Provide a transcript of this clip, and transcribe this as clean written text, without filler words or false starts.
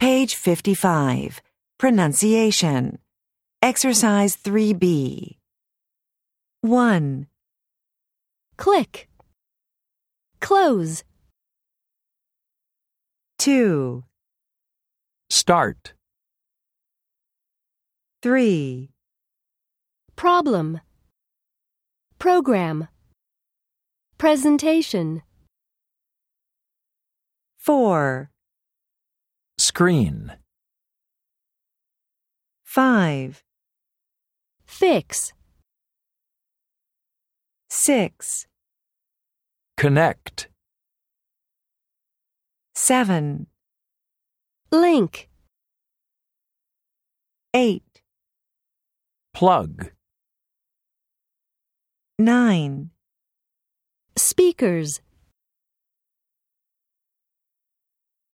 Page 55. Pronunciation. Exercise 3B. 1, Click. Close. 2, Start. 3, Problem. Program. Presentation. 4, Screen. 5, Fix. 6, Connect. 7, Link. 8, Plug. 9. Speakers.